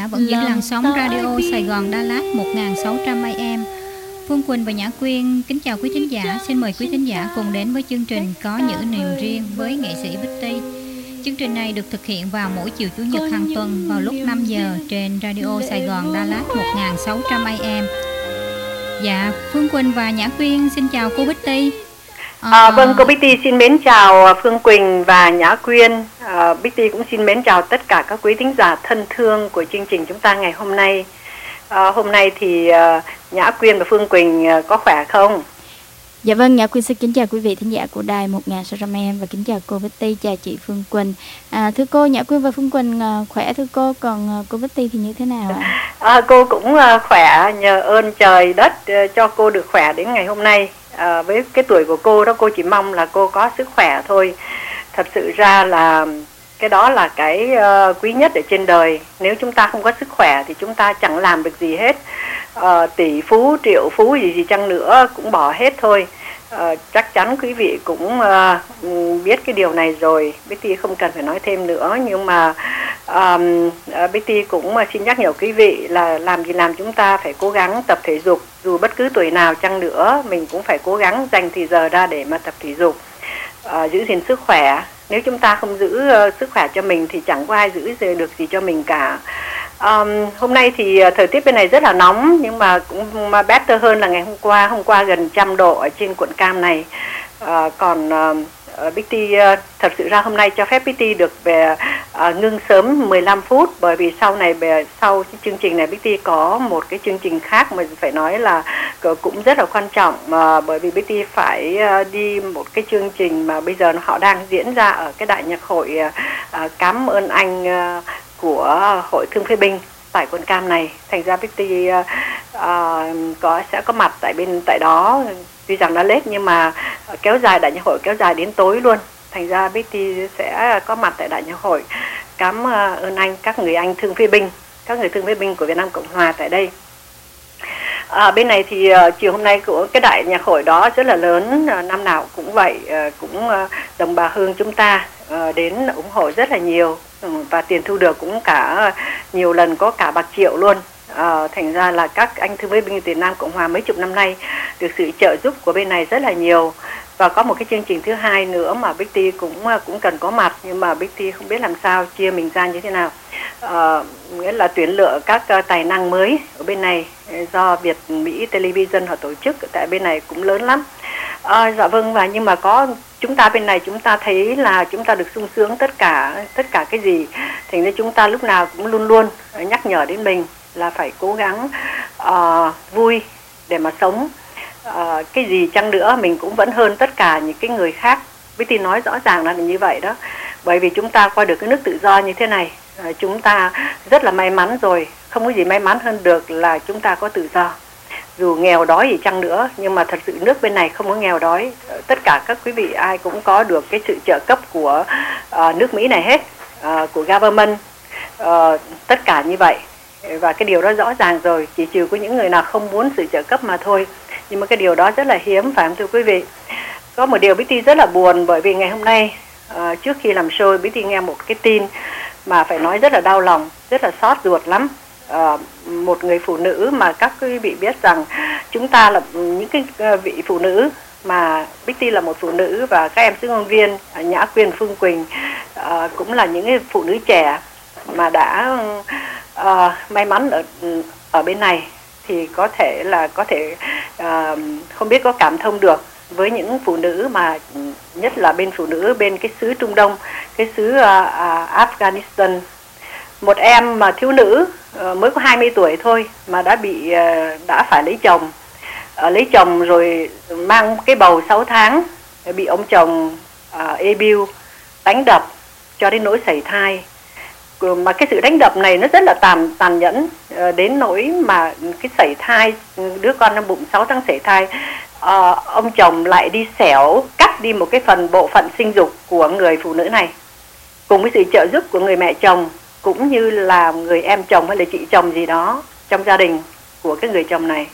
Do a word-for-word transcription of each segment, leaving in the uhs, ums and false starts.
vẫn giữ làn sóng radio Sài Gòn Đà Lạt một nghìn sáu trăm A M. Phương Quỳnh và Nhã Quyên kính chào quý thính giả. Xin mời quý thính giả cùng đến với chương trình Có Những Niềm Riêng với nghệ sĩ Bích Ti. Chương trình này được thực hiện vào mỗi chiều Chủ nhật hàng tuần vào lúc năm giờ trên radio Sài Gòn Đà Lạt một nghìn sáu trăm A M. Dạ, Phương Quỳnh và Nhã Quyên xin chào cô Bích Ti. À, à, vâng, cô Bích Ti xin mến chào Phương Quỳnh và Nhã Quyên. À, Bích Ti cũng xin mến chào tất cả các quý thính giả thân thương của chương trình chúng ta ngày hôm nay. À, hôm nay thì uh, Nhã Quyên và Phương Quỳnh uh, có khỏe không? Dạ vâng, Nhã Quyên xin kính chào quý vị thính giả của đài một nghìn sáu trăm A M và kính chào cô Bích Ti, chào chị Phương Quỳnh. À, thưa cô, Nhã Quyên và Phương Quỳnh uh, khỏe thưa cô, còn uh, cô Bích Ti thì như thế nào ạ? À, cô cũng uh, khỏe, nhờ ơn trời đất uh, cho cô được khỏe đến ngày hôm nay. À, với cái tuổi của cô đó, cô chỉ mong là cô có sức khỏe thôi. Thật sự ra là cái đó là cái uh, quý nhất ở trên đời. Nếu chúng ta không có sức khỏe thì chúng ta chẳng làm được gì hết. Uh, tỷ phú, triệu phú gì gì chăng nữa cũng bỏ hết thôi. Uh, chắc chắn quý vị cũng uh, biết cái điều này rồi. Betty không cần phải nói thêm nữa. Nhưng mà um, uh, Betty cũng uh, xin nhắc nhở quý vị là làm gì làm chúng ta phải cố gắng tập thể dục. Dù bất cứ tuổi nào chăng nữa, mình cũng phải cố gắng dành thời giờ ra để mà tập thể dục, uh, giữ gìn sức khỏe. Nếu chúng ta không giữ uh, sức khỏe cho mình thì chẳng có ai giữ được gì cho mình cả. Um, hôm nay thì uh, thời tiết bên này rất là nóng, nhưng mà cũng uh, better hơn là ngày hôm qua. Hôm qua gần trăm độ ở trên quận Cam này. Uh, còn uh, uh, Bích Ti uh, thật sự ra hôm nay cho phép Bích Ti được về uh, ngưng sớm mười lăm phút, bởi vì sau này về sau cái chương trình này Bích Ti có một cái chương trình khác mà phải nói là cũng rất là quan trọng, uh, bởi vì Bích Ti phải uh, đi một cái chương trình mà bây giờ họ đang diễn ra ở cái đại nhạc hội uh, uh, Cảm ơn anh uh, của Hội Thương Phế Binh tại quận Cam này. Thành ra Bích Ti uh, uh, có sẽ có mặt tại bên tại đó, tuy rằng đã lết nhưng mà kéo dài, đại nhạc hội kéo dài đến tối luôn. Thành ra Bích Ti sẽ có mặt tại đại nhạc hội Cảm ơn anh các người anh thương phế binh, các người thương phế binh của Việt Nam Cộng Hòa tại đây. À, bên này thì uh, chiều hôm nay của cái đại nhạc hội đó rất là lớn, uh, năm nào cũng vậy, uh, cũng uh, đồng bào Hương chúng ta uh, đến ủng hộ rất là nhiều, um, và tiền thu được cũng cả uh, nhiều lần có cả bạc triệu luôn. Uh, thành ra là các anh thương phế binh Việt Nam Cộng Hòa mấy chục năm nay được sự trợ giúp của bên này rất là nhiều. Và có một cái chương trình thứ hai nữa mà Bích Ti cũng cũng cần có mặt, nhưng mà Bích Ti không biết làm sao chia mình ra như thế nào. Uh, nghĩa là tuyển lựa các uh, tài năng mới ở bên này do Việt Mỹ Television họ tổ chức, tại bên này cũng lớn lắm. Uh, dạ vâng, và nhưng mà có chúng ta bên này chúng ta thấy là chúng ta được sung sướng tất cả tất cả cái gì, thành ra chúng ta lúc nào cũng luôn luôn nhắc nhở đến mình là phải cố gắng uh, vui để mà sống. Uh, cái gì chăng nữa mình cũng vẫn hơn tất cả những cái người khác. Bích Ti nói rõ ràng là như vậy đó. Bởi vì chúng ta qua được cái nước tự do như thế này, uh, chúng ta rất là may mắn rồi. Không có gì may mắn hơn được là chúng ta có tự do. Dù nghèo đói gì chăng nữa, nhưng mà thật sự nước bên này không có nghèo đói. Uh, tất cả các quý vị ai cũng có được cái sự trợ cấp của uh, nước Mỹ này hết, uh, của government, uh, tất cả như vậy. Và cái điều đó rõ ràng rồi, chỉ trừ có những người nào không muốn sự trợ cấp mà thôi. Nhưng mà cái điều đó rất là hiếm, phải không thưa quý vị? Có một điều Bích Ti rất là buồn, bởi vì ngày hôm nay uh, trước khi làm show Bích Ti nghe một cái tin mà phải nói rất là đau lòng, rất là xót ruột lắm. Uh, một người phụ nữ mà các quý vị biết rằng chúng ta là những cái uh, vị phụ nữ mà Bích Ti là một phụ nữ, và các em xướng ngôn viên uh, Nhã Quyên, Phương Quỳnh uh, cũng là những cái phụ nữ trẻ mà đã uh, may mắn ở ở bên này, thì có thể là có thể uh, không biết có cảm thông được với những phụ nữ, mà nhất là bên phụ nữ bên cái xứ Trung Đông, cái xứ uh, uh, Afghanistan. Một em mà thiếu nữ uh, mới có hai mươi tuổi thôi mà đã bị uh, đã phải lấy chồng, uh, lấy chồng rồi mang cái bầu sáu tháng, bị ông chồng uh, abuse, đánh đập cho đến nỗi sảy thai. Mà cái sự đánh đập này nó rất là tàn tàn nhẫn, đến nỗi mà cái sảy thai, đứa con trong bụng sáu tháng sảy thai, à, ông chồng lại đi xẻo cắt đi một cái phần bộ phận sinh dục của người phụ nữ này, cùng với sự trợ giúp của người mẹ chồng cũng như là người em chồng hay là chị chồng gì đó trong gia đình của cái người chồng này.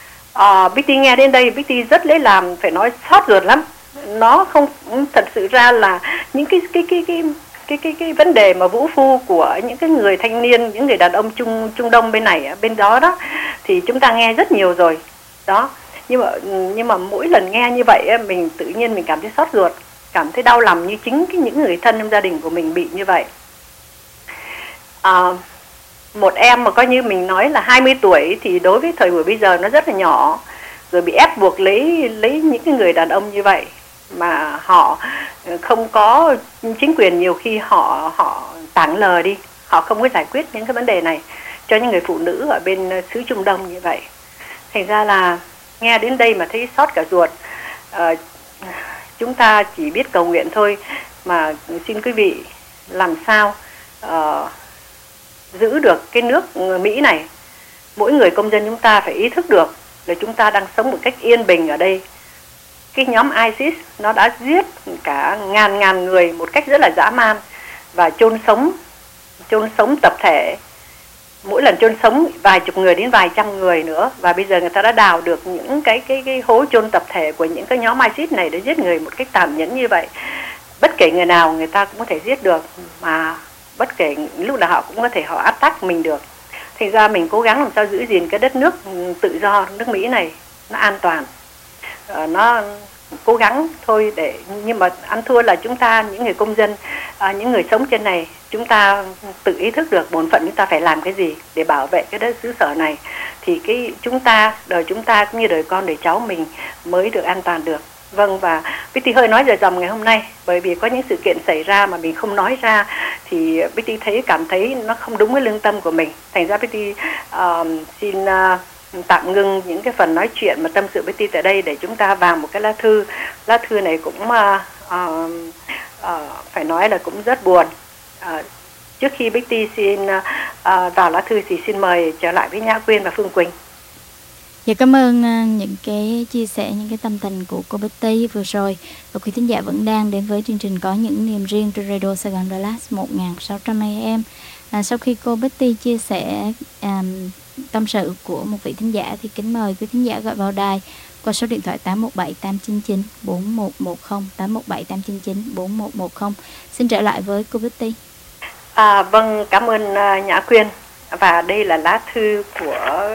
à, Bích Ti nghe đến đây Bích Ti rất lấy làm phải nói xót ruột lắm. Nó không thật sự ra là những cái cái cái cái cái cái cái vấn đề mà vũ phu của những cái người thanh niên, những người đàn ông Trung Trung Đông bên này bên đó đó, thì chúng ta nghe rất nhiều rồi đó. Nhưng mà nhưng mà mỗi lần nghe như vậy mình tự nhiên mình cảm thấy xót ruột, cảm thấy đau lòng như chính cái những người thân trong gia đình của mình bị như vậy. À, một em mà coi như mình nói là hai mươi tuổi thì đối với thời buổi bây giờ nó rất là nhỏ, rồi bị ép buộc lấy lấy những cái người đàn ông như vậy mà họ không có chính quyền, nhiều khi họ họ tảng lờ đi, họ không có giải quyết những cái vấn đề này cho những người phụ nữ ở bên xứ Trung Đông như vậy. Thành ra là nghe đến đây mà thấy xót cả ruột. À, chúng ta chỉ biết cầu nguyện thôi, mà xin quý vị làm sao uh, giữ được cái nước Mỹ này. Mỗi người công dân chúng ta phải ý thức được là chúng ta đang sống một cách yên bình ở đây. Cái nhóm ISIS nó đã giết cả ngàn ngàn người một cách rất là dã man và chôn sống chôn sống tập thể, mỗi lần chôn sống vài chục người đến vài trăm người nữa. Và bây giờ người ta đã đào được những cái cái cái hố chôn tập thể của những cái nhóm ISIS này để giết người một cách tàn nhẫn như vậy. Bất kể người nào người ta cũng có thể giết được, mà bất kể lúc nào họ cũng có thể họ attack mình được. Thành ra mình cố gắng làm sao giữ gìn cái đất nước tự do, nước Mỹ này nó an toàn. À, nó cố gắng thôi để, nhưng mà ăn thua là chúng ta, những người công dân, à, những người sống trên này, chúng ta tự ý thức được bổn phận chúng ta phải làm cái gì để bảo vệ cái đất xứ sở này, thì cái chúng ta, đời chúng ta cũng như đời con đời cháu mình mới được an toàn được. Vâng, và Betty hơi nói dài dòng ngày hôm nay bởi vì có những sự kiện xảy ra mà mình không nói ra thì Betty thấy cảm thấy nó không đúng với lương tâm của mình. Thành ra Betty uh, xin uh, tạm ngưng những cái phần nói chuyện mà tâm sự Betty tại đây để chúng ta vào một cái lá thư. Lá thư này cũng uh, uh, uh, phải nói là cũng rất buồn. Uh, trước khi Betty xin uh, uh, vào lá thư thì xin mời trở lại với Nhã Quyên và Phương Quỳnh. Dạ, cảm ơn uh, những cái chia sẻ, những cái tâm tình của cô Betty vừa rồi. Và quý thính giả vẫn đang đến với chương trình Có Những Niềm Riêng trên Radio Sài Gòn Dallas một nghìn sáu trăm A M. À, sau khi cô Betty chia sẻ um, tâm sự của một vị thính giả thì kính mời quý thính giả gọi vào đài qua số điện thoại tám một bảy tám chín chín bốn một một không, tám một bảy tám chín chín bốn một một không. Xin trở lại với cô Betty. À, vâng, cảm ơn uh, Nhã Quyên. Và đây là lá thư của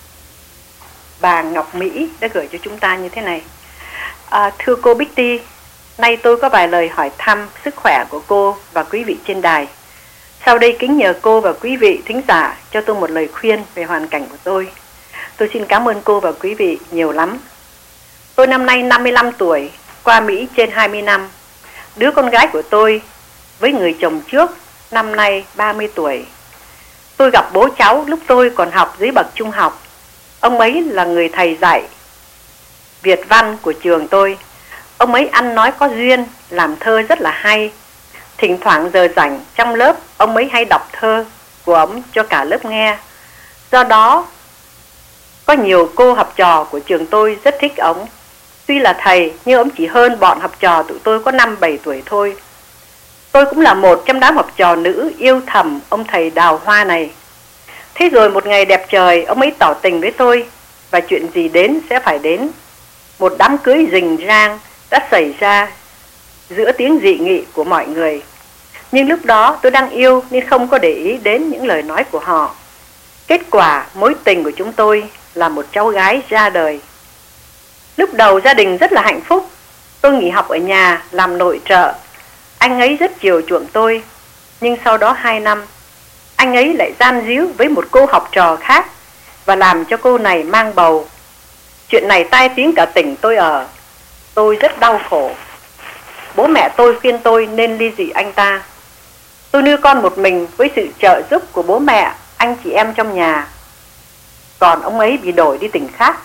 bà Ngọc Mỹ đã gửi cho chúng ta như thế này. À, thưa cô Betty, nay tôi có vài lời hỏi thăm sức khỏe của cô và quý vị trên đài. Sau đây kính nhờ cô và quý vị thính giả cho tôi một lời khuyên về hoàn cảnh của tôi. Tôi xin cảm ơn cô và quý vị nhiều lắm. Tôi năm nay năm mươi lăm tuổi, qua Mỹ trên hai mươi năm. Đứa con gái của tôi với người chồng trước năm nay ba mươi tuổi. Tôi gặp bố cháu lúc tôi còn học dưới bậc trung học. Ông ấy là người thầy dạy Việt văn của trường tôi. Ông ấy ăn nói có duyên, làm thơ rất là hay. Thỉnh thoảng giờ rảnh trong lớp, ông ấy hay đọc thơ của ông cho cả lớp nghe. Do đó, có nhiều cô học trò của trường tôi rất thích ông. Tuy là thầy, nhưng ông chỉ hơn bọn học trò tụi tôi có năm bảy tuổi thôi. Tôi cũng là một trong đám học trò nữ yêu thầm ông thầy đào hoa này. Thế rồi một ngày đẹp trời, ông ấy tỏ tình với tôi, và chuyện gì đến sẽ phải đến. Một đám cưới rình rang đã xảy ra giữa tiếng dị nghị của mọi người. Nhưng lúc đó tôi đang yêu nên không có để ý đến những lời nói của họ. Kết quả mối tình của chúng tôi là một cháu gái ra đời. Lúc đầu gia đình rất là hạnh phúc. Tôi nghỉ học ở nhà làm nội trợ. Anh ấy rất chiều chuộng tôi. Nhưng sau đó hai năm, anh ấy lại gian díu với một cô học trò khác và làm cho cô này mang bầu. Chuyện này tai tiếng cả tỉnh tôi ở. Tôi rất đau khổ. Bố mẹ tôi khuyên tôi nên ly dị anh ta. Tôi nuôi con một mình với sự trợ giúp của bố mẹ, anh chị em trong nhà. Còn ông ấy bị đổi đi tỉnh khác.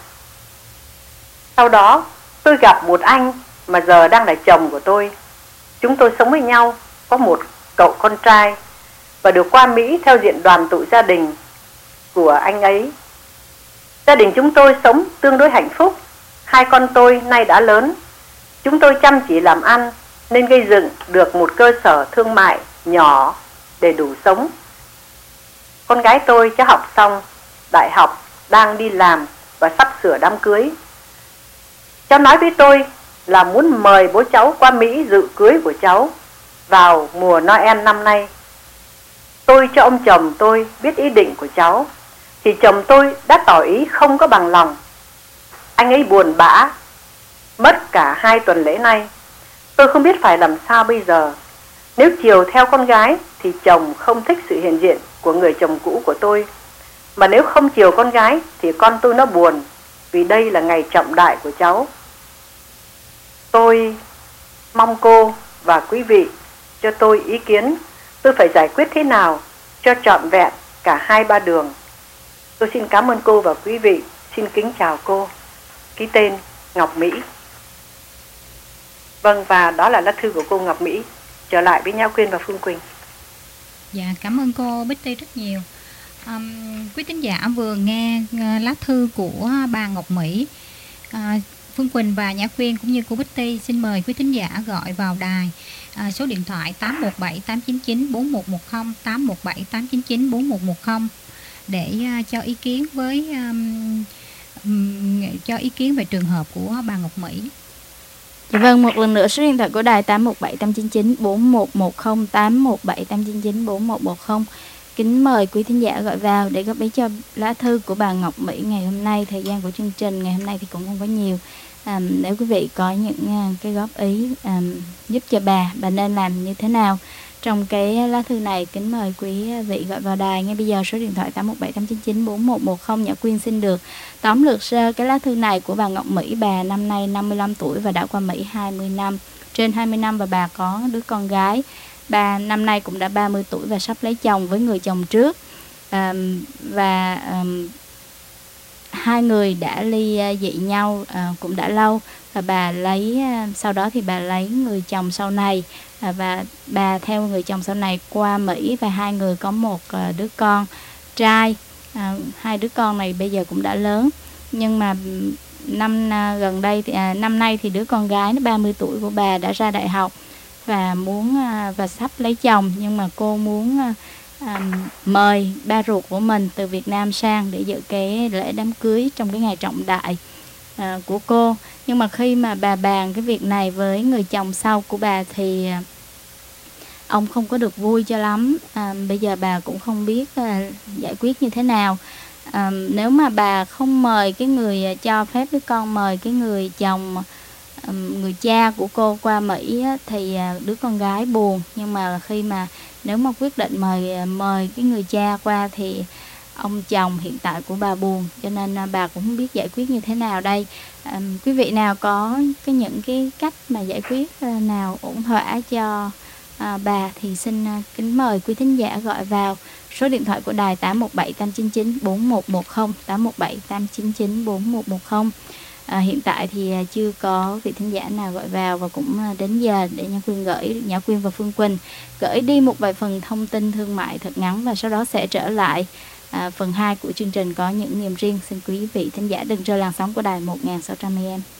Sau đó tôi gặp một anh mà giờ đang là chồng của tôi. Chúng tôi sống với nhau, có một cậu con trai và được qua Mỹ theo diện đoàn tụ gia đình của anh ấy. Gia đình chúng tôi sống tương đối hạnh phúc. Hai con tôi nay đã lớn. Chúng tôi chăm chỉ làm ăn nên gây dựng được một cơ sở thương mại nhỏ để đủ sống. Con gái tôi cháu học xong đại học, đang đi làm và sắp sửa đám cưới. Cháu nói với tôi là muốn mời bố cháu qua Mỹ dự cưới của cháu vào mùa Noel năm nay. Tôi cho ông chồng tôi biết ý định của cháu, thì chồng tôi đã tỏ ý không có bằng lòng. Anh ấy buồn bã, mất cả hai tuần lễ nay. Tôi không biết phải làm sao bây giờ. Nếu chiều theo con gái thì chồng không thích sự hiện diện của người chồng cũ của tôi. Mà nếu không chiều con gái thì con tôi nó buồn, vì đây là ngày trọng đại của cháu. Tôi mong cô và quý vị cho tôi ý kiến tôi phải giải quyết thế nào cho trọn vẹn cả hai ba đường. Tôi xin cảm ơn cô và quý vị. Xin kính chào cô. Ký tên Ngọc Mỹ. Vâng, và đó là lá thư của cô Ngọc Mỹ. Trở lại với Nhã Quyên và Phương Quỳnh. Dạ, cảm ơn cô Bích Ty rất nhiều. Um, quý tín giả vừa nghe uh, lá thư của bà Ngọc Mỹ. uh, Phương Quỳnh và Nhã Quyên cũng như cô Bích Ty xin mời quý tín giả gọi vào đài uh, số điện thoại tám một bảy tám chín chín bốn một một không, tám một bảy tám chín chín bốn một một không để uh, cho ý kiến với um, um, cho ý kiến về trường hợp của bà Ngọc Mỹ. Dạ vâng, một lần nữa số điện thoại của đài tám một bảy tám chín chín bốn một một không, tám một bảy tám chín chín bốn một một không. Kính mời quý thính giả gọi vào để góp ý cho lá thư của bà Ngọc Mỹ ngày hôm nay. Thời gian của chương trình ngày hôm nay thì cũng không có nhiều. À, nếu quý vị có những uh, cái góp ý uh, giúp cho bà, bà nên làm như thế nào trong cái lá thư này, kính mời quý vị gọi vào đài ngay bây giờ số điện thoại tám một bảy tám chín chín bốn một một không. Nhã Quyên xin được tóm lược sơ cái lá thư này của bà Ngọc Mỹ. Bà năm nay năm mươi lăm tuổi và đã qua Mỹ hai mươi năm, trên hai mươi năm, và bà có đứa con gái. Bà năm nay cũng đã ba mươi tuổi và sắp lấy chồng với người chồng trước. À, và à, hai người đã ly dị nhau à, cũng đã lâu. Và bà lấy sau đó thì bà lấy người chồng sau này, à, và bà theo người chồng sau này qua Mỹ, và hai người có một à, đứa con trai. À, hai đứa con này bây giờ cũng đã lớn, nhưng mà năm à, gần đây thì à, năm nay thì đứa con gái nó ba mươi tuổi của bà đã ra đại học và muốn à, và sắp lấy chồng, nhưng mà cô muốn à, à, mời ba ruột của mình từ Việt Nam sang để dự cái lễ đám cưới trong cái ngày trọng đại à, của cô. Nhưng mà khi mà bà bàn cái việc này với người chồng sau của bà thì à, ông không có được vui cho lắm. À, bây giờ bà cũng không biết à, giải quyết như thế nào. À, nếu mà bà không mời cái người cho phép đứa con mời cái người chồng, à, người cha của cô qua Mỹ á, thì à, đứa con gái buồn. Nhưng mà khi mà nếu mà quyết định mời mời cái người cha qua thì ông chồng hiện tại của bà buồn, cho nên à, bà cũng không biết giải quyết như thế nào đây. À, quý vị nào có cái những cái cách mà giải quyết à, nào ổn thỏa cho À, bà thì xin uh, kính mời quý thính giả gọi vào số điện thoại của đài tám một bảy tám chín chín bốn một một không, tám một bảy tám chín chín bốn một một không. À, hiện tại thì uh, chưa có vị thính giả nào gọi vào, và cũng uh, đến giờ để Nhã Quyên gửi Nhã Quyên và Phương Quỳnh gửi đi một vài phần thông tin thương mại thật ngắn, và sau đó sẽ trở lại uh, phần hai của chương trình Có Những Niềm Riêng. Xin quý vị thính giả đừng rời làn sóng của đài một nghìn sáu trăm A M.